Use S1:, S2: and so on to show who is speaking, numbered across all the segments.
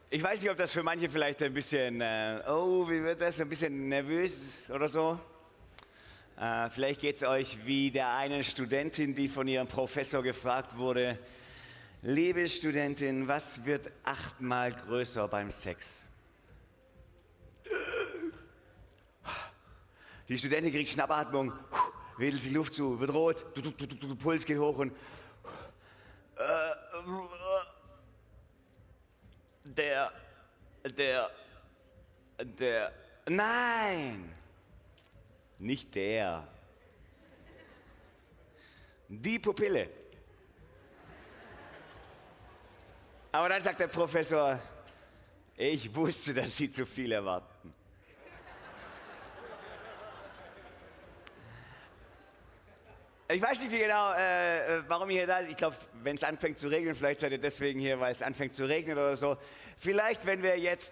S1: Ich weiß nicht, ob das für manche vielleicht ein bisschen, wie wird das, ein bisschen nervös oder so. Vielleicht geht es euch wie der einen Studentin, die von ihrem Professor gefragt wurde, liebe Studentin, was wird 8-mal größer beim Sex? Die Studentin kriegt Schnappatmung, wedelt sich Luft zu, wird rot, Puls geht hoch und nein, nicht der. Die Pupille. Aber dann sagt der Professor, ich wusste, dass Sie zu viel erwarten. Ich weiß nicht wie genau, warum ihr hier da seid. Ich glaube, wenn es anfängt zu regnen, vielleicht seid ihr deswegen hier, weil es anfängt zu regnen oder so. Vielleicht, wenn wir jetzt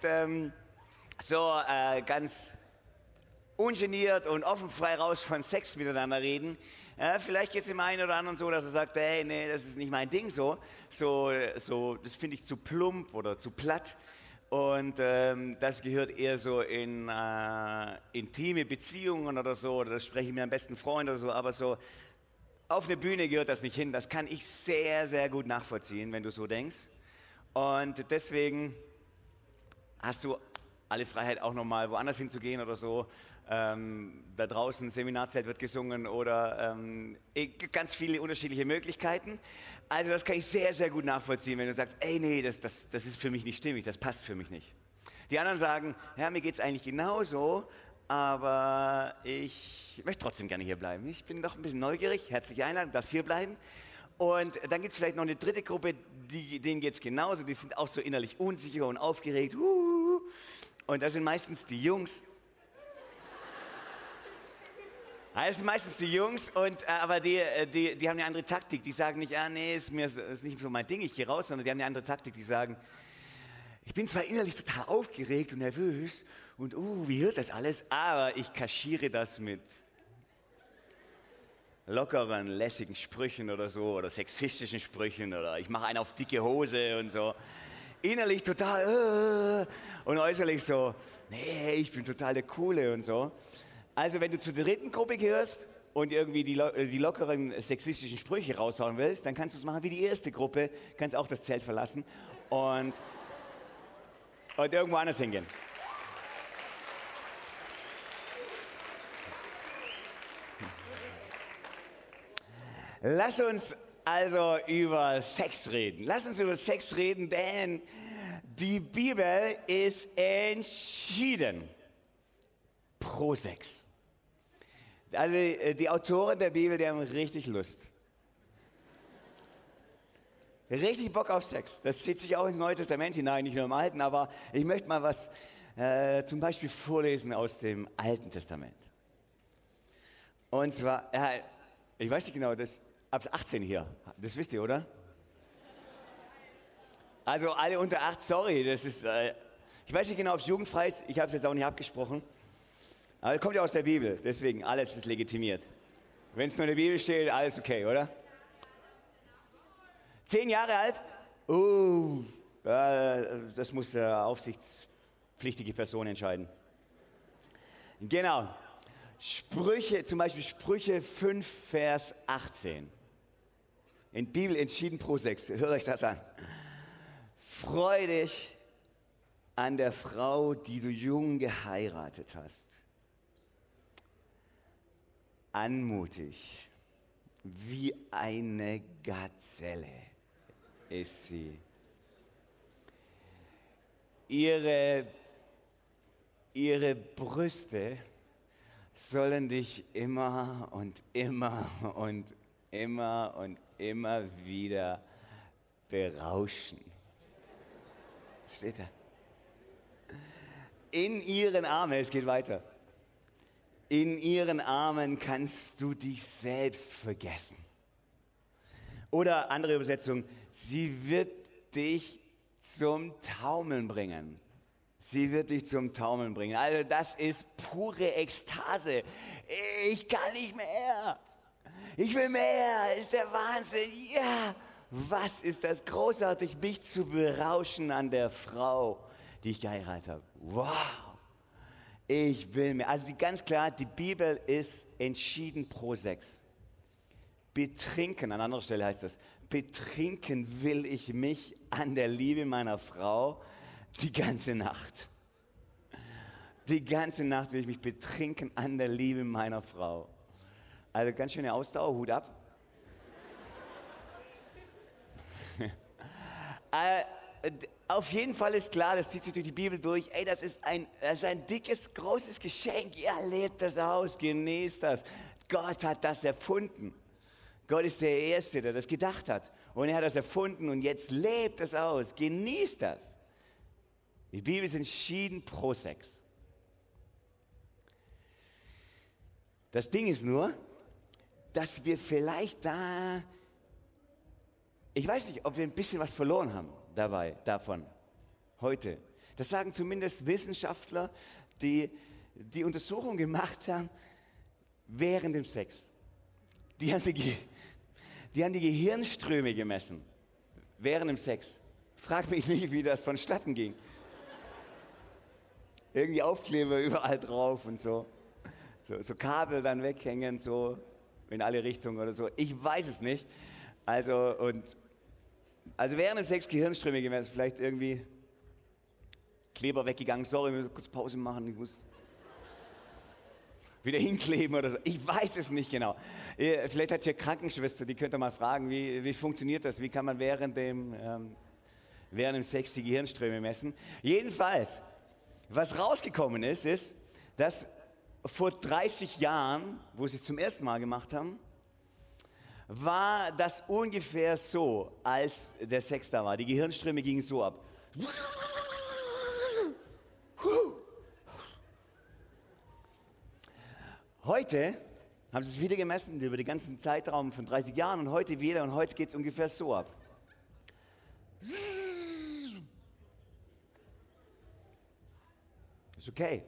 S1: ganz ungeniert und offen frei raus von Sex miteinander reden, vielleicht geht es dem einen oder anderen so, dass er sagt, hey, nee, das ist nicht mein Ding so, das finde ich zu plump oder zu platt. Und das gehört eher so in intime Beziehungen oder so, oder das spreche ich mir am besten Freund oder so, aber so auf eine Bühne gehört das nicht hin. Das kann ich sehr, sehr gut nachvollziehen, wenn du so denkst. Und deswegen hast du alle Freiheit, auch nochmal woanders hinzugehen oder so. Da draußen Seminarzelt wird gesungen oder ganz viele unterschiedliche Möglichkeiten. Also das kann ich sehr, sehr gut nachvollziehen, wenn du sagst, ey, nee, das ist für mich nicht stimmig, das passt für mich nicht. Die anderen sagen, ja, mir geht's eigentlich genauso, aber ich möchte trotzdem gerne hier bleiben. Ich bin doch ein bisschen neugierig, herzliche Einladung, darfst hier bleiben. Und dann gibt es vielleicht noch eine dritte Gruppe, denen geht's genauso, die sind auch so innerlich unsicher und aufgeregt. Und das sind meistens die Jungs. Das sind meistens die Jungs, aber die haben eine andere Taktik. Die sagen nicht, nee, ist nicht so mein Ding, ich gehe raus, sondern die haben eine andere Taktik. Die sagen, ich bin zwar innerlich total aufgeregt und nervös und wie wird das alles, aber ich kaschiere das mit lockeren, lässigen Sprüchen oder so, oder sexistischen Sprüchen, oder ich mache einen auf dicke Hose und so. Innerlich total und äußerlich so, nee, ich bin total der Coole und so. Also wenn du zur dritten Gruppe gehörst und irgendwie die lockeren sexistischen Sprüche raushauen willst, dann kannst du es machen wie die erste Gruppe, kannst auch das Zelt verlassen und irgendwo anders hingehen. Lass uns also über Sex reden. Lass uns über Sex reden, denn die Bibel ist entschieden pro Sex. Also die Autoren der Bibel, die haben richtig Lust. Richtig Bock auf Sex. Das zieht sich auch ins Neue Testament hinein, nicht nur im Alten, aber ich möchte mal was zum Beispiel vorlesen aus dem Alten Testament. Und zwar, ich weiß nicht genau, das ab 18 hier, das wisst ihr, oder? Also alle unter 8, sorry, das ist, ich weiß nicht genau, ob es jugendfrei ist, ich habe es jetzt auch nicht abgesprochen. Aber es kommt ja aus der Bibel, deswegen alles ist legitimiert. Wenn es nur in der Bibel steht, alles okay, oder? 10 Jahre alt? Das muss aufsichtspflichtige Person entscheiden. Genau. Zum Beispiel Sprüche 5, Vers 18. In Bibel entschieden pro Sex. Hört euch das an. Freu dich an der Frau, die du jung geheiratet hast. Anmutig, wie eine Gazelle ist sie. Ihre Brüste sollen dich immer und immer und immer und immer wieder berauschen. Steht da. In ihren Armen, es geht weiter. In ihren Armen kannst du dich selbst vergessen. Oder andere Übersetzung, sie wird dich zum Taumeln bringen. Sie wird dich zum Taumeln bringen. Also das ist pure Ekstase. Ich kann nicht mehr. Ich will mehr. Ist der Wahnsinn. Ja. Was ist das großartig, mich zu berauschen an der Frau, die ich geheiratet habe. Wow. Ich will mir, also ganz klar, die Bibel ist entschieden pro Sex. Betrinken, an anderer Stelle heißt das, betrinken will ich mich an der Liebe meiner Frau die ganze Nacht. Die ganze Nacht will ich mich betrinken an der Liebe meiner Frau. Also ganz schöne Ausdauer, Hut ab. Auf jeden Fall ist klar, das zieht sich durch die Bibel durch, ey, das ist ein dickes, großes Geschenk. Ja, lebt das aus, genießt das. Gott hat das erfunden. Gott ist der Erste, der das gedacht hat. Und er hat das erfunden und jetzt lebt es aus, genießt das. Die Bibel ist entschieden pro Sex. Das Ding ist nur, dass wir vielleicht ich weiß nicht, ob wir ein bisschen was verloren haben davon, heute. Das sagen zumindest Wissenschaftler, die Untersuchungen gemacht haben während dem Sex. Die haben die Gehirnströme gemessen während dem Sex. Frag mich nicht, wie das vonstatten ging. Irgendwie Aufkleber überall drauf und so. So Kabel dann weghängen, so in alle Richtungen oder so. Ich weiß es nicht. Also während dem Sex Gehirnströme gemessen, vielleicht irgendwie Kleber weggegangen. Sorry, wir müssen kurz Pause machen, ich muss wieder hinkleben oder so. Ich weiß es nicht genau. Vielleicht hat es hier Krankenschwester, die könnt ihr mal fragen, wie funktioniert das? Wie kann man während dem Sex die Gehirnströme messen? Jedenfalls, was rausgekommen ist, dass vor 30 Jahren, wo sie es zum ersten Mal gemacht haben, war das ungefähr so, als der Sex da war. Die Gehirnströme gingen so ab. Heute haben sie es wieder gemessen, über den ganzen Zeitraum von 30 Jahren und heute wieder und heute geht es ungefähr so ab. Ist okay.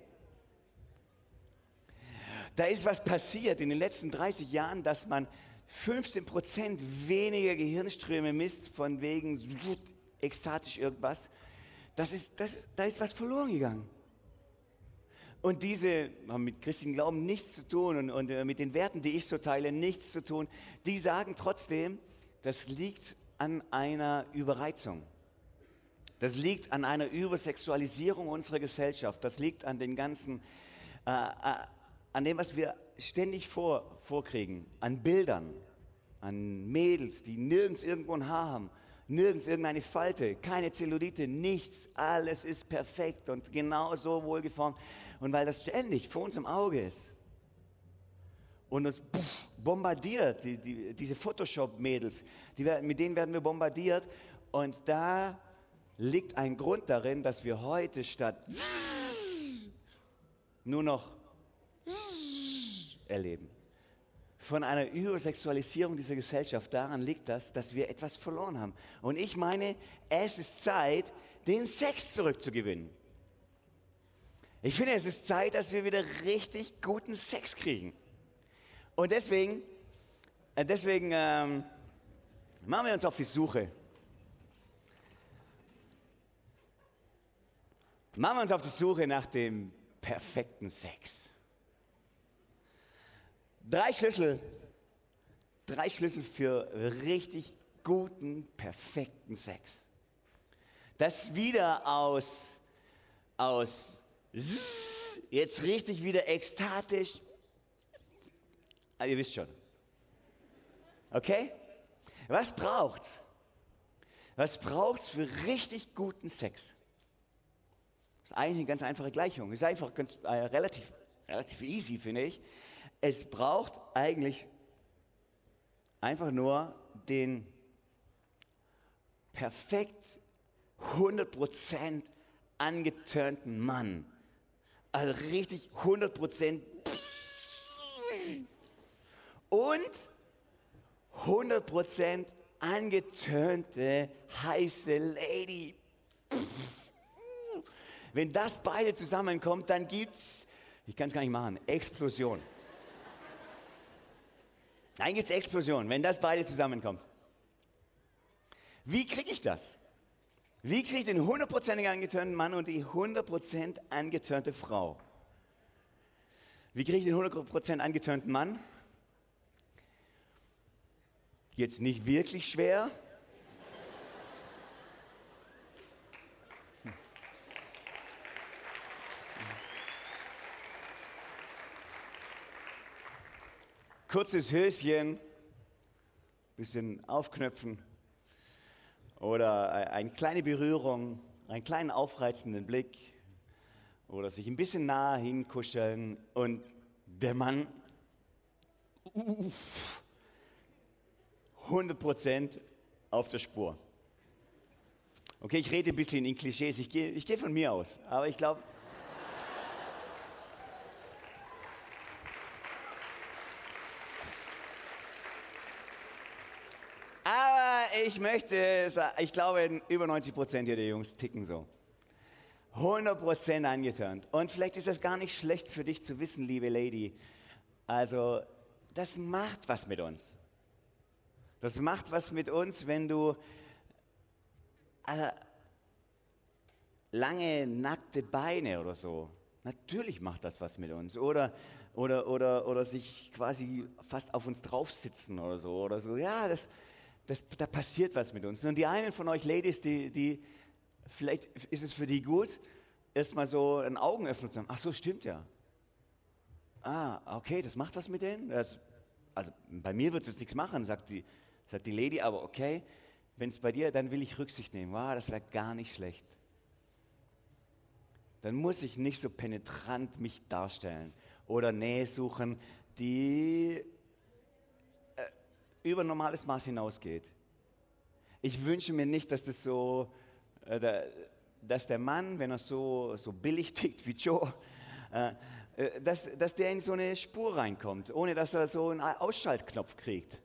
S1: Da ist was passiert in den letzten 30 Jahren, dass man 15% weniger Gehirnströme misst, von wegen ekstatisch irgendwas. Da ist was verloren gegangen. Und diese haben mit christlichem Glauben nichts zu tun und mit den Werten, die ich so teile, nichts zu tun. Die sagen trotzdem, das liegt an einer Überreizung. Das liegt an einer Übersexualisierung unserer Gesellschaft. Das liegt an den ganzen, an dem, was wir ständig vorkriegen, an Bildern, an Mädels, die nirgends irgendwo ein Haar haben, nirgends irgendeine Falte, keine Zellulite, nichts, alles ist perfekt und genau so wohlgeformt. Und weil das ständig vor uns im Auge ist und uns bombardiert, diese Photoshop-Mädels, mit denen werden wir bombardiert und da liegt ein Grund darin, dass wir heute statt nur noch erleben. Von einer Übersexualisierung dieser Gesellschaft, daran liegt das, dass wir etwas verloren haben. Und ich meine, es ist Zeit, den Sex zurückzugewinnen. Ich finde, es ist Zeit, dass wir wieder richtig guten Sex kriegen. Und deswegen machen wir uns auf die Suche. Machen wir uns auf die Suche nach dem perfekten Sex. Drei Schlüssel für richtig guten, perfekten Sex. Das wieder aus jetzt richtig wieder ekstatisch. Ihr wisst schon. Okay? Was braucht's? Was braucht's für richtig guten Sex? Das ist eigentlich eine ganz einfache Gleichung. Das ist einfach relativ easy, finde ich. Es braucht eigentlich einfach nur den perfekt 100% angeturnten Mann. Also richtig 100% und 100% angeturnte heiße Lady. Wenn das beide zusammenkommt, dann gibt's, ich kann es gar nicht machen, Explosion. Dann gibt's Explosion, wenn das beide zusammenkommt. Wie kriege ich das? Wie kriege ich den 100% angetörnten Mann und die 100% angetörnte Frau? Wie kriege ich den 100% angetörnten Mann? Jetzt nicht wirklich schwer. Kurzes Höschen, bisschen aufknöpfen oder eine kleine Berührung, einen kleinen aufreizenden Blick oder sich ein bisschen nahe hinkuscheln und der Mann 100% auf der Spur. Okay, ich rede ein bisschen in Klischees, ich gehe von mir aus, aber ich glaube, ich glaube, über 90% hier der Jungs ticken so. 100% angetörnt. Und vielleicht ist das gar nicht schlecht für dich zu wissen, liebe Lady. Also, das macht was mit uns. Das macht was mit uns, wenn du lange nackte Beine oder so. Natürlich macht das was mit uns. Oder sich quasi fast auf uns drauf sitzen oder so. Oder so. Ja, da passiert was mit uns. Und die einen von euch Ladies, die vielleicht ist es für die gut, erstmal so ein Augenöffner zu haben. Ach so, stimmt ja. Ah, okay, das macht was mit denen? Also bei mir wird es nichts machen, sagt die Lady, aber okay, wenn es bei dir, dann will ich Rücksicht nehmen. Wow, das wäre gar nicht schlecht. Dann muss ich nicht so penetrant mich darstellen oder Nähe suchen, die über normales Maß hinausgeht. Ich wünsche mir nicht, dass das so, dass der Mann, wenn er so billig tickt wie Joe, dass der in so eine Spur reinkommt, ohne dass er so einen Ausschaltknopf kriegt.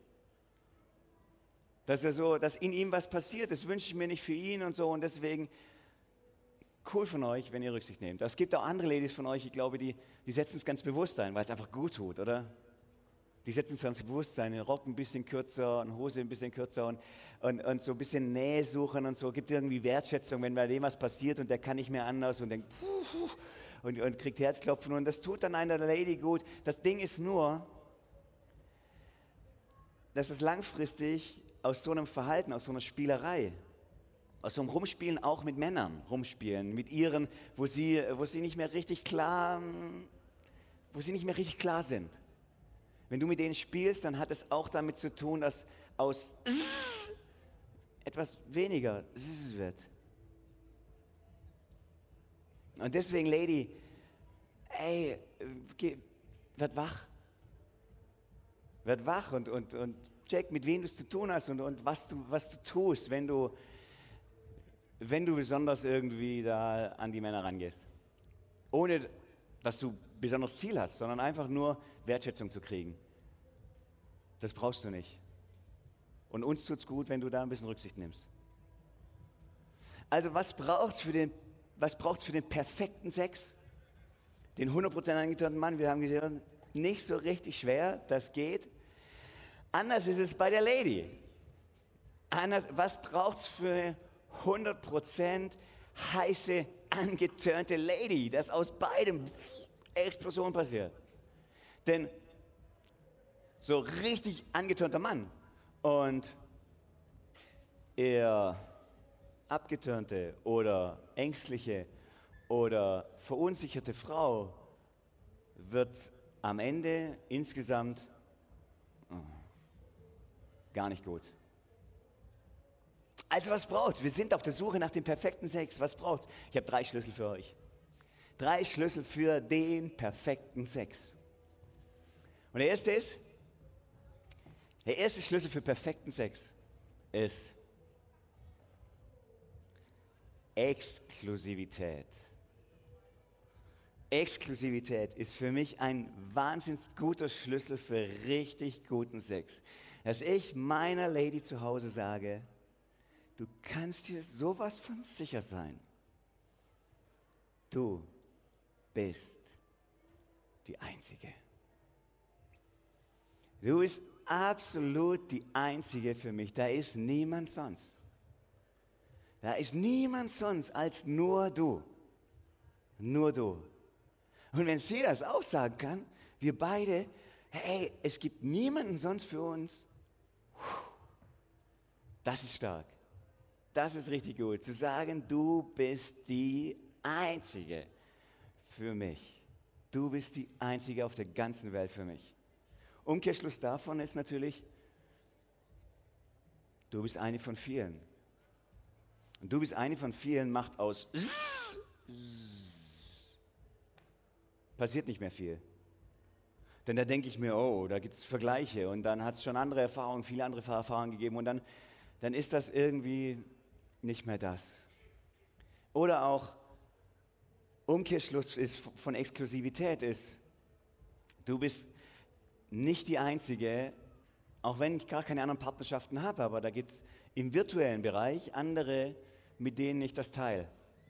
S1: Dass in ihm was passiert, das wünsche ich mir nicht für ihn und so. Und deswegen, cool von euch, wenn ihr Rücksicht nehmt. Es gibt auch andere Ladies von euch, ich glaube, die setzen es ganz bewusst ein, weil es einfach gut tut, oder? Die setzen es ganz bewusst ein, den Rock ein bisschen kürzer, eine Hose ein bisschen kürzer und so ein bisschen Nähe suchen und so. Gibt irgendwie Wertschätzung, wenn bei dem was passiert und der kann nicht mehr anders und denkt, und kriegt Herzklopfen und das tut dann einer Lady gut. Das Ding ist nur, dass es langfristig aus so einem Verhalten, aus so einer Spielerei, aus so einem Rumspielen auch mit Männern rumspielen, mit ihren, wo sie nicht mehr richtig klar sind. Wenn du mit denen spielst, dann hat es auch damit zu tun, dass aus etwas weniger wird. Und deswegen, Lady, ey, werd wach. Werd wach und check, mit wem du es zu tun hast und was du tust, wenn du besonders irgendwie da an die Männer rangehst. Ohne, dass du besonderes Ziel hast, sondern einfach nur Wertschätzung zu kriegen. Das brauchst du nicht. Und uns tut's gut, wenn du da ein bisschen Rücksicht nimmst. Also was braucht's für den perfekten Sex? Den 100% angetörnten Mann, wir haben gesehen, nicht so richtig schwer, das geht. Anders ist es bei der Lady. Was braucht's für 100% heiße, angetörnte Lady, dass aus beidem Explosion passiert? Denn so richtig angetörnter Mann und eher abgetörnte oder ängstliche oder verunsicherte Frau wird am Ende insgesamt gar nicht gut. Also was braucht's? Wir sind auf der Suche nach dem perfekten Sex. Was braucht's? Ich habe 3 Schlüssel für euch. 3 Schlüssel für den perfekten Sex. Und der erste Schlüssel für perfekten Sex ist Exklusivität. Exklusivität ist für mich ein wahnsinnig guter Schlüssel für richtig guten Sex. Dass ich meiner Lady zu Hause sage, du kannst dir sowas von sicher sein. Du bist die Einzige. Du bist absolut die Einzige für mich. Da ist niemand sonst. Da ist niemand sonst als nur du. Nur du. Und wenn sie das auch sagen kann, wir beide, hey, es gibt niemanden sonst für uns, das ist stark. Das ist richtig gut. Zu sagen, du bist die Einzige für mich. Du bist die Einzige auf der ganzen Welt für mich. Umkehrschluss davon ist natürlich, du bist eine von vielen. Und du bist eine von vielen macht aus passiert nicht mehr viel. Denn da denke ich mir, oh, da gibt es Vergleiche und dann hat es schon andere Erfahrungen, viele andere Erfahrungen gegeben und dann ist das irgendwie nicht mehr das. Oder auch Umkehrschluss ist von Exklusivität ist, du bist nicht die Einzige, auch wenn ich gar keine anderen Partnerschaften habe, aber da gibt es im virtuellen Bereich andere, mit denen ich das teile.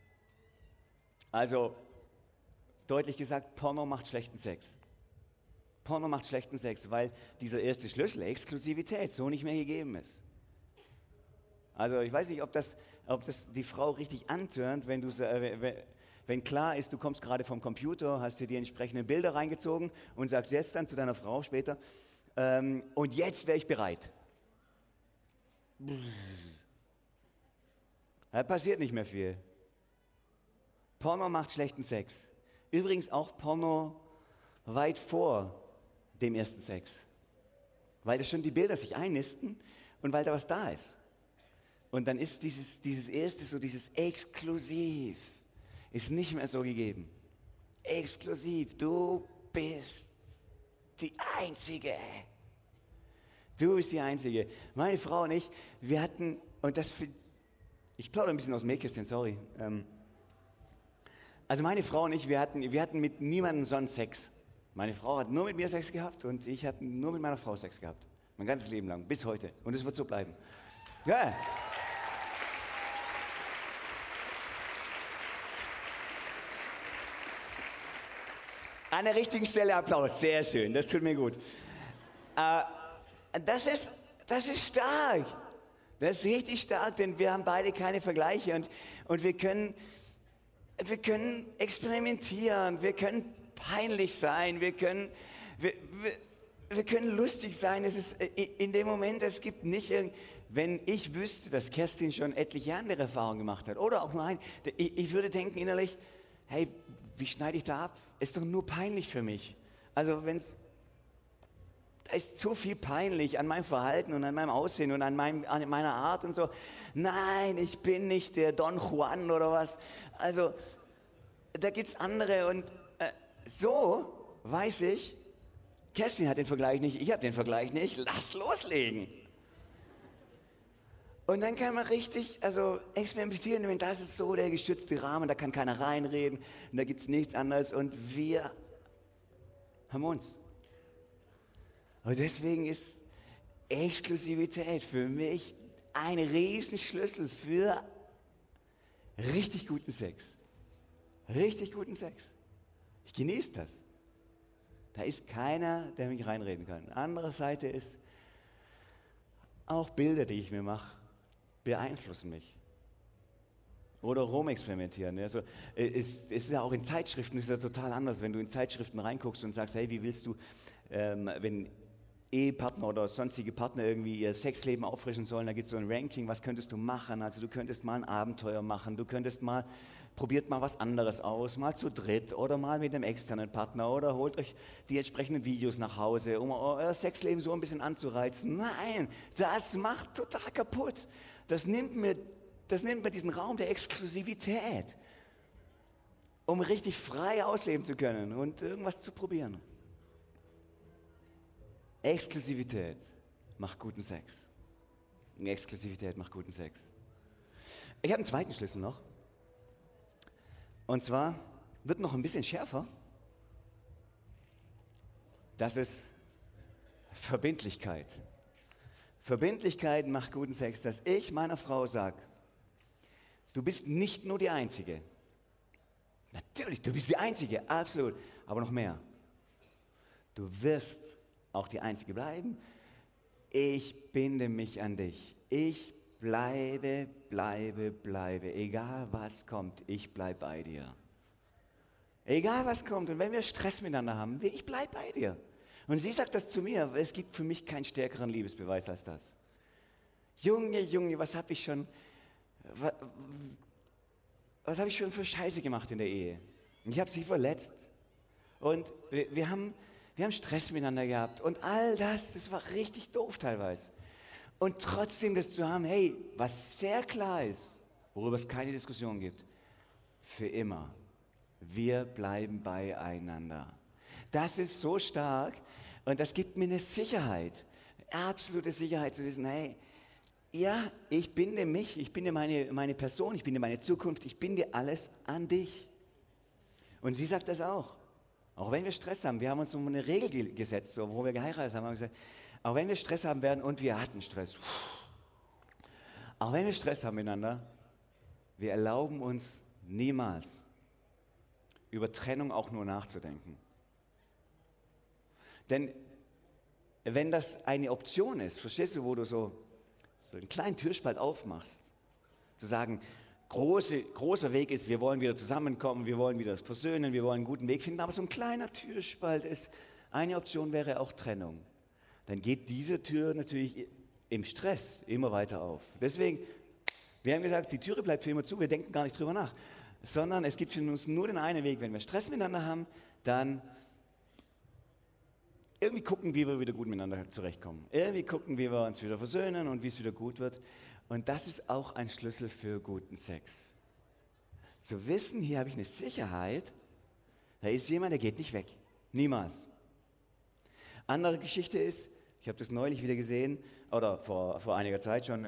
S1: Also deutlich gesagt, Porno macht schlechten Sex. Porno macht schlechten Sex, weil dieser erste Schlüssel, Exklusivität, so nicht mehr gegeben ist. Also ich weiß nicht, ob das die Frau richtig antörnt, wenn klar ist, du kommst gerade vom Computer, hast dir die entsprechenden Bilder reingezogen und sagst jetzt dann zu deiner Frau später, und jetzt wäre ich bereit. Da passiert nicht mehr viel. Porno macht schlechten Sex. Übrigens auch Porno weit vor dem ersten Sex. Weil das schon die Bilder sich einnisten und weil da was da ist. Und dann ist dieses erste, so dieses Exklusiv, ist nicht mehr so gegeben. Exklusiv, du bist die Einzige. Du bist die Einzige. Meine Frau und ich, wir hatten, ich plaudere ein bisschen aus dem Nähkästchen, sorry. Also meine Frau und ich, wir hatten mit niemandem sonst Sex. Meine Frau hat nur mit mir Sex gehabt und ich habe nur mit meiner Frau Sex gehabt. Mein ganzes Leben lang, bis heute. Und es wird so bleiben. Ja. An der richtigen Stelle Applaus, sehr schön, das tut mir gut. Das ist stark. Das ist richtig stark, denn wir haben beide keine Vergleiche und wir können experimentieren, wir können peinlich sein, wir können lustig sein. Es ist in dem Moment, es gibt nicht wenn ich wüsste, dass Kerstin schon etliche andere Erfahrungen gemacht hat oder auch nur ein, ich würde denken innerlich, hey, wie schneide ich da ab? Ist doch nur peinlich für mich. Also da ist zu viel peinlich an meinem Verhalten und an meinem Aussehen und an meiner Art und so. Nein, ich bin nicht der Don Juan oder was. Also da gibt es andere und so weiß ich, Kerstin hat den Vergleich nicht, ich habe den Vergleich nicht, lass loslegen. Und dann kann man richtig, experimentieren, wenn das ist so der geschützte Rahmen, da kann keiner reinreden, und da gibt es nichts anderes und wir haben uns. Und deswegen ist Exklusivität für mich ein Riesenschlüssel für richtig guten Sex. Richtig guten Sex. Ich genieße das. Da ist keiner, der mich reinreden kann. Andere Seite ist, auch Bilder, die ich mir mache, beeinflussen mich. Oder rumexperimentieren. Also, es ist ja auch in Zeitschriften ist ja total anders, wenn du in Zeitschriften reinguckst und sagst, hey, wie willst du, wenn Ehepartner oder sonstige Partner irgendwie ihr Sexleben auffrischen sollen, da gibt es so ein Ranking, was könntest du machen? Also du könntest mal ein Abenteuer machen, probiert mal was anderes aus, mal zu dritt oder mal mit einem externen Partner oder holt euch die entsprechenden Videos nach Hause, um euer Sexleben so ein bisschen anzureizen. Nein, das macht total kaputt. Das nimmt mir diesen Raum der Exklusivität, um richtig frei ausleben zu können und irgendwas zu probieren. Exklusivität macht guten Sex. Exklusivität macht guten Sex. Ich habe einen zweiten Schlüssel noch. Und zwar wird noch ein bisschen schärfer. Das ist Verbindlichkeit. Verbindlichkeit macht guten Sex, dass ich meiner Frau sage, du bist nicht nur die Einzige. Natürlich, du bist die Einzige, absolut. Aber noch mehr. Du wirst auch die Einzige bleiben. Ich binde mich an dich. Ich bleibe bleibe. Egal was kommt, ich bleibe bei dir. Egal was kommt. Und wenn wir Stress miteinander haben, ich bleibe bei dir. Und sie sagt das zu mir. Es gibt für mich keinen stärkeren Liebesbeweis als das. Junge, was habe ich schon für Scheiße gemacht in der Ehe? Und ich habe sie verletzt. Und wir haben Stress miteinander gehabt. Und all das war richtig doof teilweise. Und trotzdem das zu haben, hey, was sehr klar ist, worüber es keine Diskussion gibt, für immer. Wir bleiben beieinander. Das ist so stark und das gibt mir eine Sicherheit, absolute Sicherheit zu wissen, hey, ja, ich binde mich, ich binde meine Person, ich binde meine Zukunft, ich binde alles an dich. Und sie sagt das auch wenn wir Stress haben. Wir haben uns so eine Regel gesetzt, so, wo wir geheiratet haben wir gesagt, auch wenn wir Stress haben werden und wir hatten Stress, auch wenn wir Stress haben miteinander, wir erlauben uns niemals, über Trennung auch nur nachzudenken. Denn wenn das eine Option ist, verstehst du, wo du so einen kleinen Türspalt aufmachst, zu sagen, großer Weg ist, wir wollen wieder zusammenkommen, wir wollen wieder versöhnen, wir wollen einen guten Weg finden, aber so ein kleiner Türspalt ist, eine Option wäre auch Trennung. Dann geht diese Tür natürlich im Stress immer weiter auf. Deswegen, wir haben gesagt, die Türe bleibt für immer zu, wir denken gar nicht drüber nach. Sondern es gibt für uns nur den einen Weg, wenn wir Stress miteinander haben, dann irgendwie gucken, wie wir wieder gut miteinander zurechtkommen. Irgendwie gucken, wie wir uns wieder versöhnen und wie es wieder gut wird. Und das ist auch ein Schlüssel für guten Sex. Zu wissen, hier habe ich eine Sicherheit, da ist jemand, der geht nicht weg. Niemals. Andere Geschichte ist, ich habe das neulich wieder gesehen, oder vor einiger Zeit schon,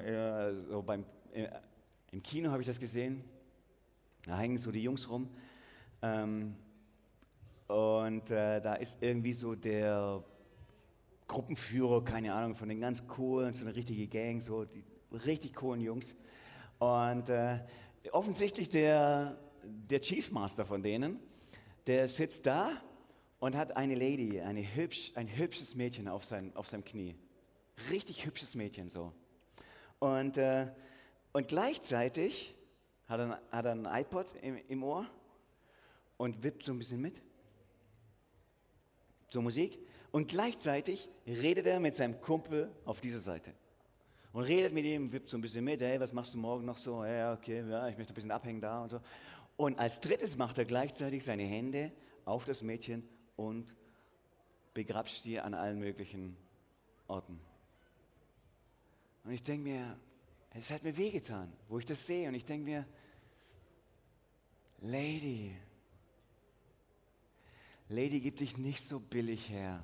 S1: im Kino habe ich das gesehen. Da hängen so die Jungs rum da ist irgendwie so der Gruppenführer, keine Ahnung, von den ganz coolen, so eine richtige Gang, so die richtig coolen Jungs. Und offensichtlich der Chief Master von denen, der sitzt da und hat eine Lady, ein hübsches Mädchen auf seinem Knie. Richtig hübsches Mädchen so. Und gleichzeitig hat er ein iPod im Ohr und wippt so ein bisschen mit. So Musik. Und gleichzeitig redet er mit seinem Kumpel auf dieser Seite. Und redet mit ihm, wippt so ein bisschen mit. Hey, was machst du morgen noch so? Ja, okay, ja, ich möchte ein bisschen abhängen da und so. Und als drittes macht er gleichzeitig seine Hände auf das Mädchen und begrapscht sie an allen möglichen Orten. Und ich denke mir, es hat mir wehgetan, wo ich das sehe. Und ich denke mir, Lady, gib dich nicht so billig her.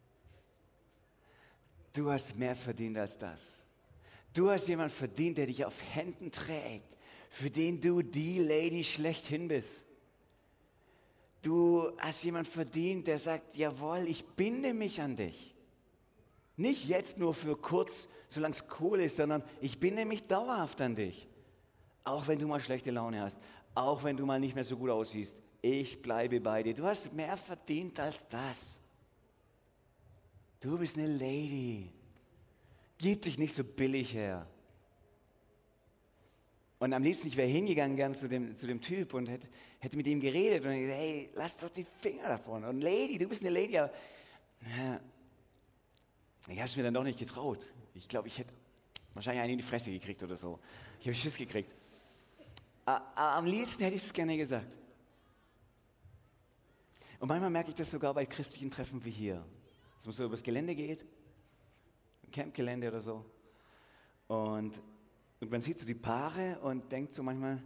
S1: Du hast mehr verdient als das. Du hast jemanden verdient, der dich auf Händen trägt, für den du die Lady schlechthin bist. Du hast jemanden verdient, der sagt, jawohl, ich binde mich an dich. Nicht jetzt nur für kurz, solange es cool ist, sondern ich binde mich dauerhaft an dich. Auch wenn du mal schlechte Laune hast, auch wenn du mal nicht mehr so gut aussiehst, ich bleibe bei dir. Du hast mehr verdient als das. Du bist eine Lady. Gib dich nicht so billig her. Und am liebsten, ich wäre hingegangen gern zu dem Typ und hätte mit ihm geredet und gesagt, hey, lass doch die Finger davon. Und Lady, du bist eine Lady, aber ich habe es mir dann doch nicht getraut. Ich glaube, ich hätte wahrscheinlich einen in die Fresse gekriegt oder so. Ich habe Schiss gekriegt. Am liebsten hätte ich es gerne gesagt. Und manchmal merke ich das sogar bei christlichen Treffen wie hier. Dass man so übers Gelände geht, Campgelände oder so. Und man sieht so die Paare und denkt so manchmal,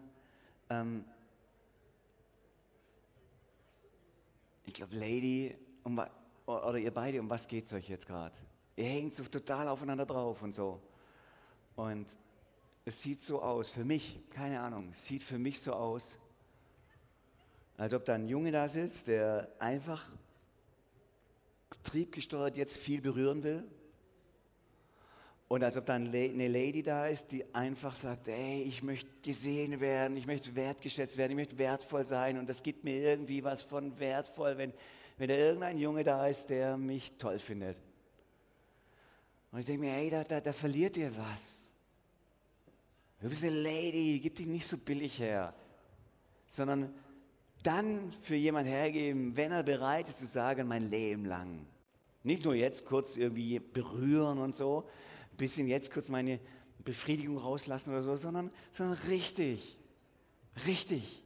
S1: ich glaube, Lady, oder ihr beide, um was geht es euch jetzt gerade? Ihr hängt so total aufeinander drauf und so. Und es sieht so aus, für mich, keine Ahnung, es sieht für mich so aus, als ob da ein Junge da sitzt, der einfach triebgesteuert jetzt viel berühren will. Und als ob da eine Lady da ist, die einfach sagt, ey, ich möchte gesehen werden, ich möchte wertgeschätzt werden, ich möchte wertvoll sein. Und das gibt mir irgendwie was von wertvoll, wenn da irgendein Junge da ist, der mich toll findet. Und ich denke mir, ey, da verliert ihr was. Du bist eine Lady, gib dich nicht so billig her. Sondern dann für jemanden hergeben, wenn er bereit ist zu sagen, mein Leben lang. Nicht nur jetzt kurz irgendwie berühren und so, ein bisschen jetzt kurz meine Befriedigung rauslassen oder so, sondern richtig, richtig.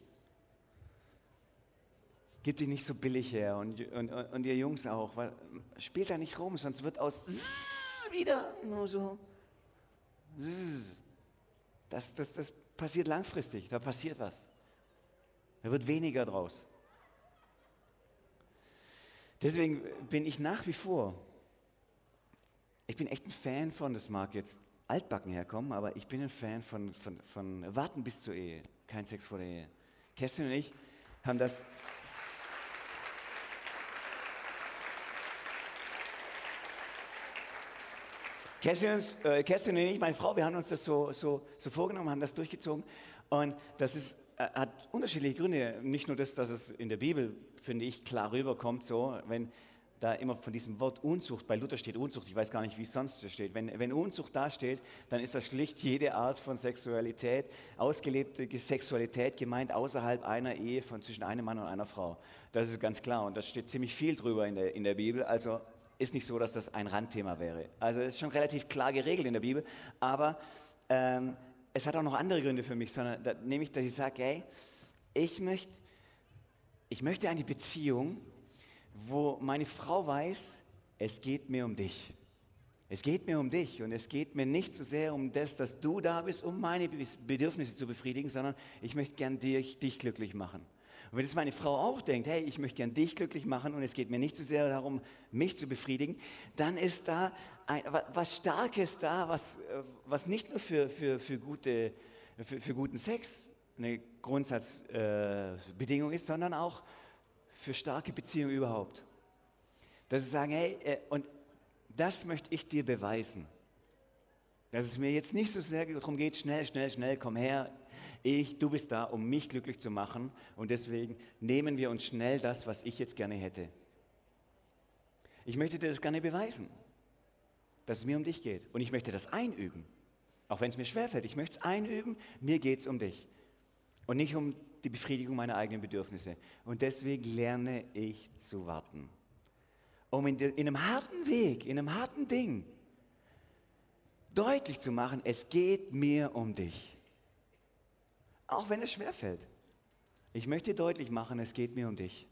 S1: Gib dich nicht so billig her und ihr Jungs auch, weil, spielt da nicht rum, sonst wird aus wieder nur so. Das passiert langfristig, da passiert was. Da wird weniger draus. Deswegen bin ich nach wie vor, ich bin echt ein Fan von, das mag jetzt altbacken herkommen, aber ich bin ein Fan von Warten bis zur Ehe, kein Sex vor der Ehe. Kerstin und ich haben das... Kerstin und ich, meine Frau, wir haben uns das so vorgenommen, haben das durchgezogen. Und das hat unterschiedliche Gründe. Nicht nur das, dass es in der Bibel, finde ich, klar rüberkommt, so, wenn da immer von diesem Wort Unzucht, bei Luther steht Unzucht, ich weiß gar nicht, wie es sonst steht. Wenn Unzucht da steht, dann ist das schlicht jede Art von Sexualität, ausgelebte Sexualität gemeint außerhalb einer Ehe zwischen einem Mann und einer Frau. Das ist ganz klar und da steht ziemlich viel drüber in der Bibel. Also ist nicht so, dass das ein Randthema wäre. Also es ist schon relativ klar geregelt in der Bibel, aber es hat auch noch andere Gründe für mich, sondern nämlich, dass ich sage, hey, ich möchte eine Beziehung, wo meine Frau weiß, es geht mir um dich. Es geht mir um dich und es geht mir nicht so sehr um das, dass du da bist, um meine Bedürfnisse zu befriedigen, sondern ich möchte gern dich glücklich machen. Und wenn jetzt meine Frau auch denkt, hey, ich möchte gern dich glücklich machen und es geht mir nicht so sehr darum, mich zu befriedigen, dann ist da was Starkes da, was nicht nur für guten Sex eine Grundsatzbedingung ist, sondern auch für starke Beziehungen überhaupt. Dass sie sagen, hey, und das möchte ich dir beweisen. Dass es mir jetzt nicht so sehr darum geht, schnell, komm her, du bist da, um mich glücklich zu machen und deswegen nehmen wir uns schnell das, was ich jetzt gerne hätte. Ich möchte dir das gerne beweisen, dass es mir um dich geht und ich möchte das einüben, auch wenn es mir schwerfällt. Ich möchte es einüben, mir geht es um dich und nicht um die Befriedigung meiner eigenen Bedürfnisse. Und deswegen lerne ich zu warten, um in einem harten Weg, in einem harten Ding deutlich zu machen, es geht mir um dich. Auch wenn es schwerfällt. Ich möchte deutlich machen, es geht mir um dich.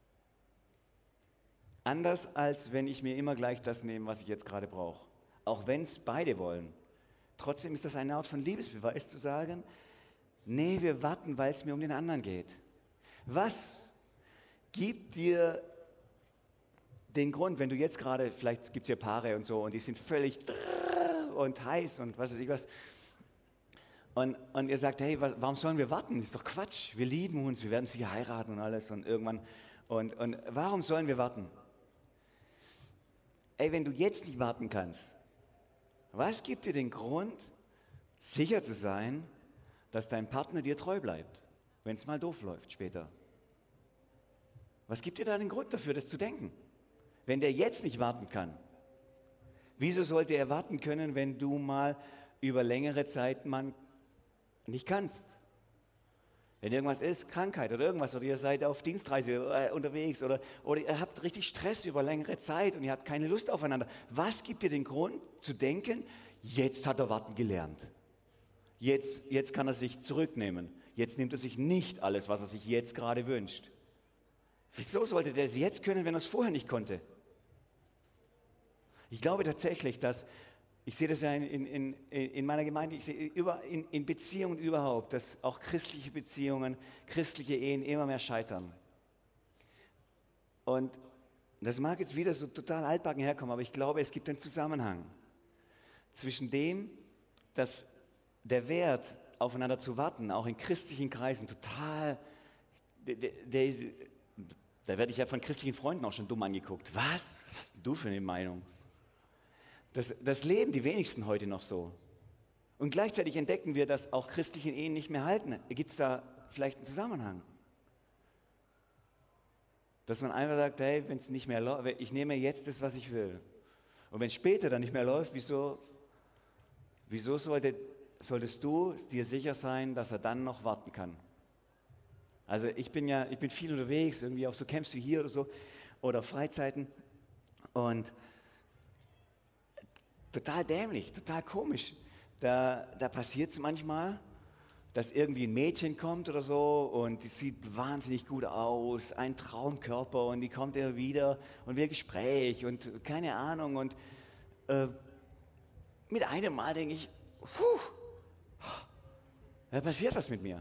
S1: Anders als wenn ich mir immer gleich das nehme, was ich jetzt gerade brauche. Auch wenn es beide wollen. Trotzdem ist das eine Art von Liebesbeweis zu sagen, nee, wir warten, weil es mir um den anderen geht. Was gibt dir den Grund, wenn du jetzt gerade, vielleicht gibt es ja Paare und so und die sind völlig und heiß und was weiß ich was. Und ihr sagt, hey, warum sollen wir warten? Das ist doch Quatsch. Wir lieben uns, wir werden sicher heiraten und alles und irgendwann. Und warum sollen wir warten? Ey, wenn du jetzt nicht warten kannst, was gibt dir den Grund, sicher zu sein, dass dein Partner dir treu bleibt, wenn es mal doof läuft später? Was gibt dir da den Grund dafür, das zu denken? Wenn der jetzt nicht warten kann, wieso sollte er warten können, wenn du mal über längere Zeit nicht kannst? Wenn irgendwas ist, Krankheit oder irgendwas, oder ihr seid auf Dienstreise unterwegs oder ihr habt richtig Stress über längere Zeit und ihr habt keine Lust aufeinander. Was gibt dir den Grund zu denken, jetzt hat er warten gelernt? Jetzt kann er sich zurücknehmen. Jetzt nimmt er sich nicht alles, was er sich jetzt gerade wünscht. Wieso sollte der es jetzt können, wenn er es vorher nicht konnte? Ich glaube tatsächlich, dass, ich sehe das ja in meiner Gemeinde, ich sehe in Beziehungen überhaupt, dass auch christliche Beziehungen, christliche Ehen immer mehr scheitern. Und das mag jetzt wieder so total altbacken herkommen, aber ich glaube, es gibt einen Zusammenhang zwischen dem, dass der Wert, aufeinander zu warten, auch in christlichen Kreisen total, da werde ich ja von christlichen Freunden auch schon dumm angeguckt. Was? Was hast denn du für eine Meinung? Das leben die wenigsten heute noch so. Und gleichzeitig entdecken wir, dass auch christliche Ehen nicht mehr halten. Gibt es da vielleicht einen Zusammenhang? Dass man einfach sagt, hey, wenn es nicht mehr läuft, ich nehme jetzt das, was ich will. Und wenn es später dann nicht mehr läuft, wieso sollte solltest du dir sicher sein, dass er dann noch warten kann. Also ich bin viel unterwegs, irgendwie auf so Camps wie hier oder so, oder Freizeiten und total dämlich, total komisch. Da passiert es manchmal, dass irgendwie ein Mädchen kommt oder so und die sieht wahnsinnig gut aus, ein Traumkörper und die kommt immer wieder und will Gespräch und keine Ahnung und mit einem Mal denke ich, da passiert was mit mir.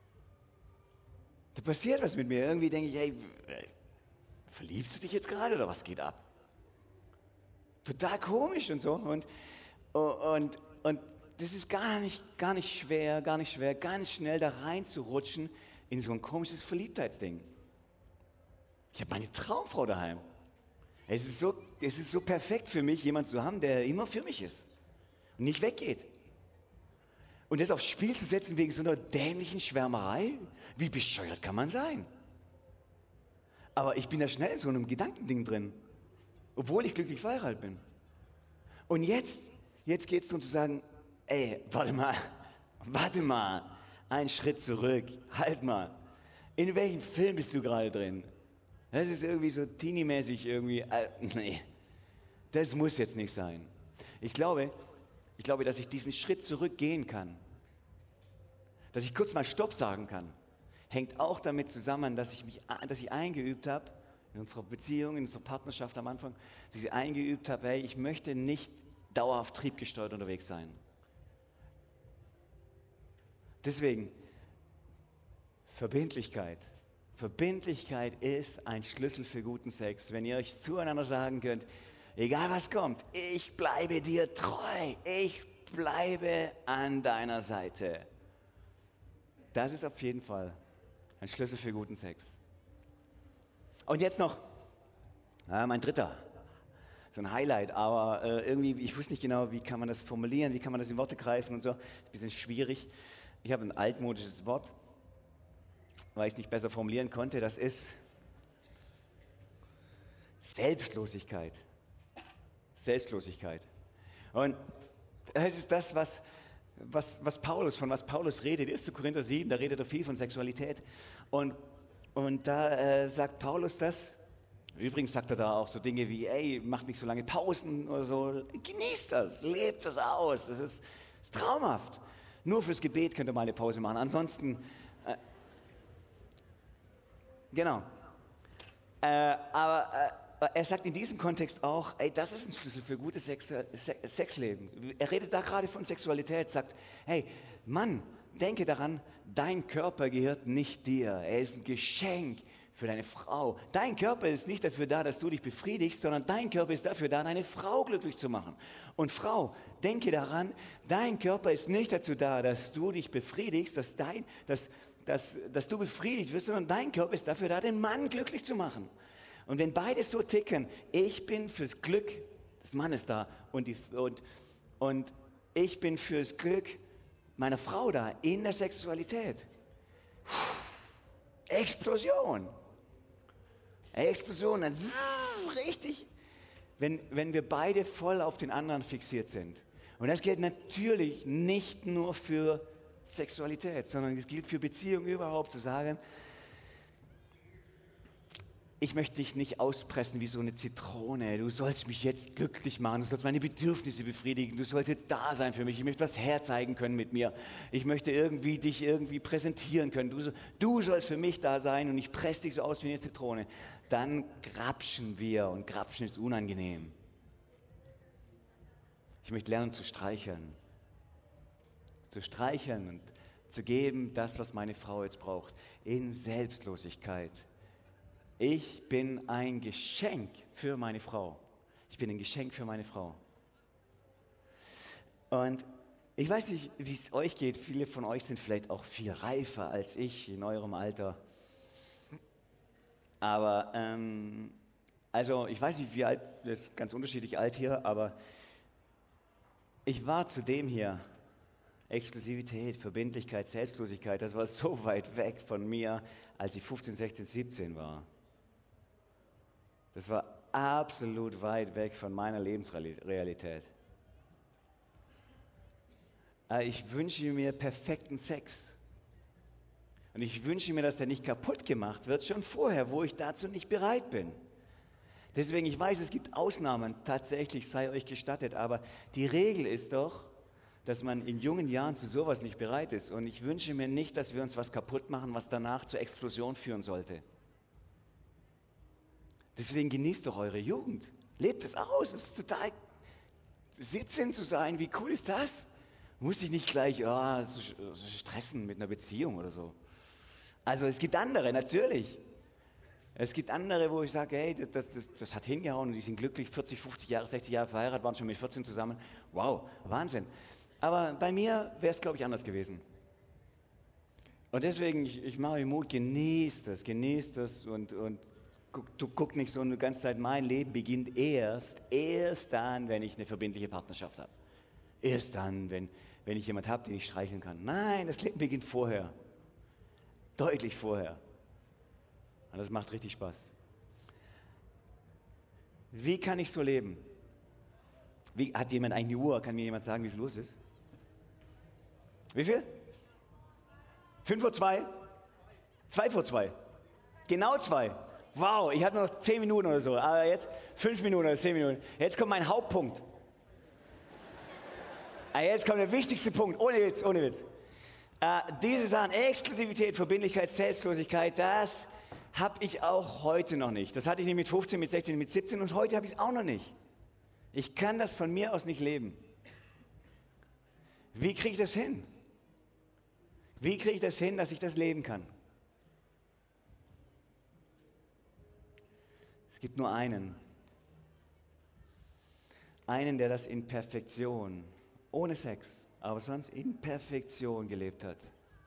S1: Da passiert was mit mir. Irgendwie denke ich, hey, verliebst du dich jetzt gerade oder was geht ab? Total komisch und so und das ist gar nicht schwer, ganz schnell da reinzurutschen in so ein komisches Verliebtheitsding. Ich habe meine Traumfrau daheim. Es ist so perfekt für mich, jemanden zu haben, der immer für mich ist und nicht weggeht. Und das aufs Spiel zu setzen wegen so einer dämlichen Schwärmerei, wie bescheuert kann man sein? Aber ich bin da schnell in so einem Gedankending drin, obwohl ich glücklich verheiratet bin. Und jetzt geht es darum zu sagen, ey, warte mal, einen Schritt zurück, halt mal. In welchem Film bist du gerade drin? Das ist irgendwie so teenie-mäßig irgendwie, nee, das muss jetzt nicht sein. Ich glaube, dass ich diesen Schritt zurückgehen kann, dass ich kurz mal Stopp sagen kann, hängt auch damit zusammen, dass ich eingeübt habe, in unserer Beziehung, in unserer Partnerschaft am Anfang, dass ich eingeübt habe, hey, ich möchte nicht dauerhaft triebgesteuert unterwegs sein. Deswegen, Verbindlichkeit. Verbindlichkeit ist ein Schlüssel für guten Sex. Wenn ihr euch zueinander sagen könnt, egal was kommt, ich bleibe dir treu, ich bleibe an deiner Seite. Das ist auf jeden Fall ein Schlüssel für guten Sex. Und jetzt noch mein dritter, so ein Highlight, aber irgendwie, ich wusste nicht genau, wie kann man das formulieren, wie kann man das in Worte greifen und so. Ist ein bisschen schwierig. Ich habe ein altmodisches Wort, weil ich es nicht besser formulieren konnte. Das ist Selbstlosigkeit. Selbstlosigkeit. Und es ist das, was Paulus redet. 1. Korinther 7, da redet er viel von Sexualität. Und da sagt Paulus das. Übrigens sagt er da auch so Dinge wie, ey, macht nicht so lange Pausen oder so. Genießt das, lebt das aus. Das ist traumhaft. Nur fürs Gebet könnt ihr mal eine Pause machen. Ansonsten, genau. Aber er sagt in diesem Kontext auch, ey, das ist ein Schlüssel für gutes Sexleben. Er redet da gerade von Sexualität, sagt, hey, Mann, denke daran, dein Körper gehört nicht dir. Er ist ein Geschenk für deine Frau. Dein Körper ist nicht dafür da, dass du dich befriedigst, sondern dein Körper ist dafür da, deine Frau glücklich zu machen. Und Frau, denke daran, dein Körper ist nicht dazu da, dass du dich befriedigst, dass du befriedigt wirst, sondern dein Körper ist dafür da, den Mann glücklich zu machen. Und wenn beide so ticken, ich bin fürs Glück des Mannes da und ich bin fürs Glück meiner Frau da in der Sexualität. Explosion, dann richtig, wenn wir beide voll auf den anderen fixiert sind. Und das gilt natürlich nicht nur für Sexualität, sondern es gilt für Beziehungen überhaupt, zu sagen, ich möchte dich nicht auspressen wie so eine Zitrone. Du sollst mich jetzt glücklich machen. Du sollst meine Bedürfnisse befriedigen. Du sollst jetzt da sein für mich. Ich möchte was herzeigen können mit mir. Ich möchte dich irgendwie präsentieren können. Du sollst für mich da sein und ich presse dich so aus wie eine Zitrone. Dann grapschen wir und grapschen ist unangenehm. Ich möchte lernen zu streicheln. Zu streicheln und zu geben, das, was meine Frau jetzt braucht. In Selbstlosigkeit. Ich bin ein Geschenk für meine Frau. Ich bin ein Geschenk für meine Frau. Und ich weiß nicht, wie es euch geht. Viele von euch sind vielleicht auch viel reifer als ich in eurem Alter. Aber, also ich weiß nicht, wie alt, das ist ganz unterschiedlich alt hier, aber ich war zu dem hier. Exklusivität, Verbindlichkeit, Selbstlosigkeit, das war so weit weg von mir, als ich 15, 16, 17 war. Das war absolut weit weg von meiner Lebensrealität. Ich wünsche mir perfekten Sex. Und ich wünsche mir, dass der nicht kaputt gemacht wird, schon vorher, wo ich dazu nicht bereit bin. Deswegen, ich weiß, es gibt Ausnahmen, tatsächlich sei euch gestattet, aber die Regel ist doch, dass man in jungen Jahren zu sowas nicht bereit ist. Und ich wünsche mir nicht, dass wir uns was kaputt machen, was danach zur Explosion führen sollte. Deswegen genießt doch eure Jugend. Lebt es aus. Es ist total 17 zu sein. Wie cool ist das? Muss ich nicht gleich stressen mit einer Beziehung oder so. Also es gibt andere, natürlich. Es gibt andere, wo ich sage, hey, das hat hingehauen und die sind glücklich, 40, 50 Jahre, 60 Jahre verheiratet, waren schon mit 14 zusammen. Wow, Wahnsinn. Aber bei mir wäre es, glaube ich, anders gewesen. Und deswegen, ich mache euch Mut, genießt das und guck nicht so eine ganze Zeit, mein Leben beginnt erst dann, wenn ich eine verbindliche Partnerschaft habe. Erst dann, wenn ich jemanden habe, den ich streicheln kann. Nein, das Leben beginnt vorher. Deutlich vorher. Und das macht richtig Spaß. Wie kann ich so leben? Hat jemand eigentlich eine Uhr? Kann mir jemand sagen, wie viel los ist? Wie viel? 5 vor 2? 2 vor 2? Genau 2. Wow, ich hatte noch 10 Minuten oder so. Aber jetzt 5 Minuten oder 10 Minuten. Jetzt kommt mein Hauptpunkt. Jetzt kommt der wichtigste Punkt. Ohne Witz, ohne Witz. Diese Sachen, Exklusivität, Verbindlichkeit, Selbstlosigkeit, das habe ich auch heute noch nicht. Das hatte ich nicht mit 15, mit 16, mit 17 und heute habe ich es auch noch nicht. Ich kann das von mir aus nicht leben. Wie kriege ich das hin? Wie kriege ich das hin, dass ich das leben kann? Es gibt nur einen. Einen, der das in Perfektion, ohne Sex, aber sonst in Perfektion gelebt hat.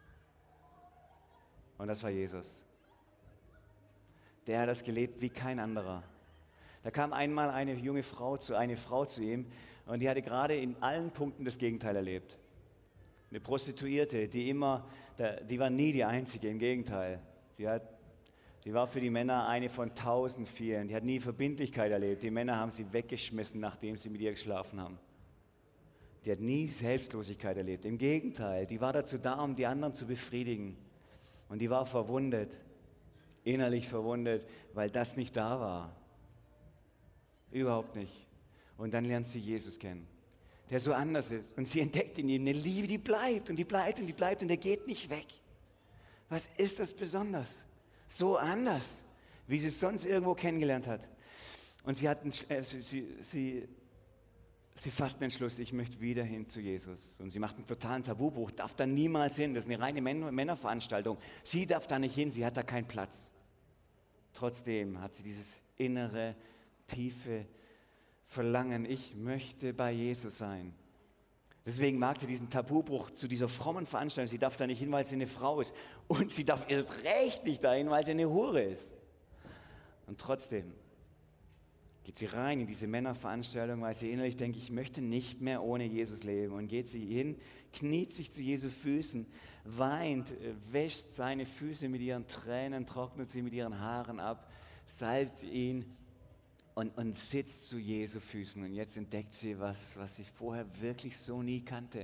S1: Und das war Jesus. Der hat das gelebt wie kein anderer. Da kam einmal eine Frau zu ihm und die hatte gerade in allen Punkten das Gegenteil erlebt. Eine Prostituierte, die war nie die Einzige, im Gegenteil. Die war für die Männer eine von 1000 Vielen. Die hat nie Verbindlichkeit erlebt. Die Männer haben sie weggeschmissen, nachdem sie mit ihr geschlafen haben. Die hat nie Selbstlosigkeit erlebt. Im Gegenteil, die war dazu da, um die anderen zu befriedigen. Und die war verwundet, innerlich verwundet, weil das nicht da war. Überhaupt nicht. Und dann lernt sie Jesus kennen, der so anders ist. Und sie entdeckt in ihm eine Liebe, die bleibt und die bleibt und die bleibt und der geht nicht weg. Was ist das besonders? So anders, wie sie es sonst irgendwo kennengelernt hat. Und sie fasst den Entschluss, ich möchte wieder hin zu Jesus. Und sie macht einen totalen Tabubruch, darf da niemals hin. Das ist eine reine Männerveranstaltung. Sie darf da nicht hin, sie hat da keinen Platz. Trotzdem hat sie dieses innere, tiefe Verlangen, ich möchte bei Jesus sein. Deswegen mag sie diesen Tabubruch zu dieser frommen Veranstaltung. Sie darf da nicht hin, weil sie eine Frau ist. Und sie darf erst recht nicht dahin, weil sie eine Hure ist. Und trotzdem geht sie rein in diese Männerveranstaltung, weil sie innerlich denkt, ich möchte nicht mehr ohne Jesus leben. Und geht sie hin, kniet sich zu Jesu Füßen, weint, wäscht seine Füße mit ihren Tränen, trocknet sie mit ihren Haaren ab, salbt ihn und sitzt zu Jesu Füßen. Und jetzt entdeckt sie was sie vorher wirklich so nie kannte.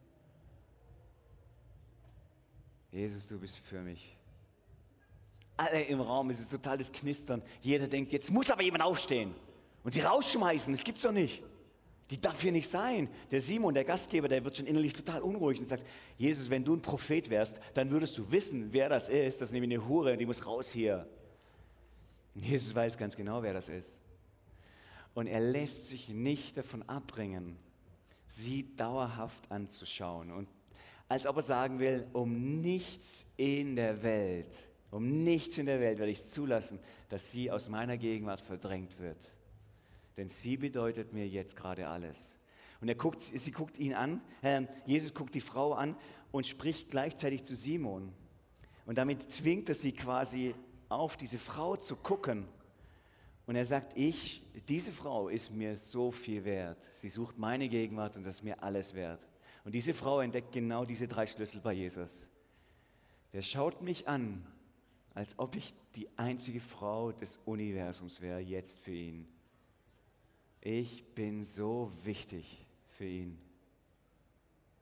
S1: Jesus, du bist für mich. Alle im Raum, es ist totales Knistern. Jeder denkt, jetzt muss aber jemand aufstehen und sie rausschmeißen. Das gibt's doch nicht. Die darf hier nicht sein. Der Simon, der Gastgeber, der wird schon innerlich total unruhig und sagt, Jesus, wenn du ein Prophet wärst, dann würdest du wissen, wer das ist. Das ist nämlich eine Hure, die muss raus hier. Und Jesus weiß ganz genau, wer das ist. Und er lässt sich nicht davon abbringen, sie dauerhaft anzuschauen. Und als ob er sagen will, um nichts in der Welt werde ich zulassen, dass sie aus meiner Gegenwart verdrängt wird. Denn sie bedeutet mir jetzt gerade alles. Und sie guckt ihn an, Jesus guckt die Frau an und spricht gleichzeitig zu Simon. Und damit zwingt er sie quasi auf diese Frau zu gucken. Und er sagt, diese Frau ist mir so viel wert. Sie sucht meine Gegenwart und das ist mir alles wert. Und diese Frau entdeckt genau diese 3 Schlüssel bei Jesus. Der schaut mich an, als ob ich die einzige Frau des Universums wäre, jetzt für ihn. Ich bin so wichtig für ihn.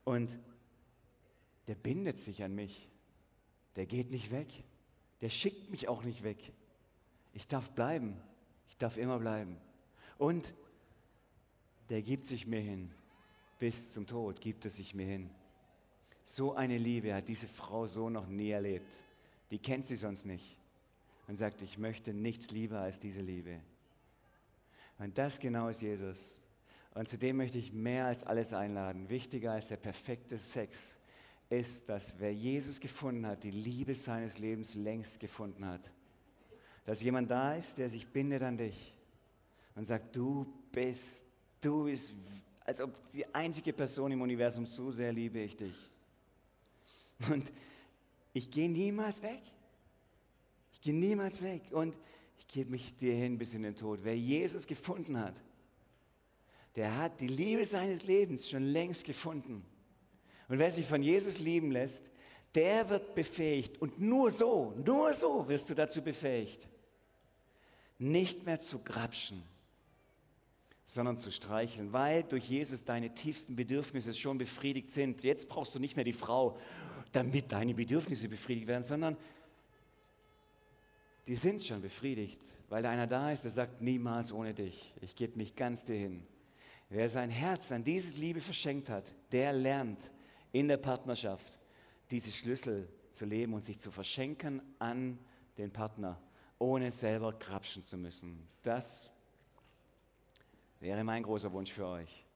S1: Und der bindet sich an mich. Der geht nicht weg. Der schickt mich auch nicht weg. Ich darf bleiben. Ich darf immer bleiben. Und der gibt sich mir hin. Bis zum Tod gibt es sich mir hin. So eine Liebe hat diese Frau so noch nie erlebt. Die kennt sie sonst nicht. Und sagt, ich möchte nichts lieber als diese Liebe. Und das genau ist Jesus. Und zu dem möchte ich mehr als alles einladen. Wichtiger als der perfekte Sex ist, dass wer Jesus gefunden hat, die Liebe seines Lebens längst gefunden hat. Dass jemand da ist, der sich bindet an dich und sagt, du bist, als ob die einzige Person im Universum, so sehr liebe ich dich. Und ich gehe niemals weg. Ich gehe niemals weg und ich gebe mich dir hin bis in den Tod. Wer Jesus gefunden hat, der hat die Liebe seines Lebens schon längst gefunden. Und wer sich von Jesus lieben lässt, der wird befähigt. Und nur so wirst du dazu befähigt, nicht mehr zu grapschen, sondern zu streicheln, weil durch Jesus deine tiefsten Bedürfnisse schon befriedigt sind. Jetzt brauchst du nicht mehr die Frau, damit deine Bedürfnisse befriedigt werden, sondern die sind schon befriedigt, weil da einer da ist, der sagt, niemals ohne dich. Ich gebe mich ganz dir hin. Wer sein Herz an diese Liebe verschenkt hat, der lernt in der Partnerschaft diese Schlüssel zu leben und sich zu verschenken an den Partner, ohne selber grapschen zu müssen. Das wäre mein großer Wunsch für euch.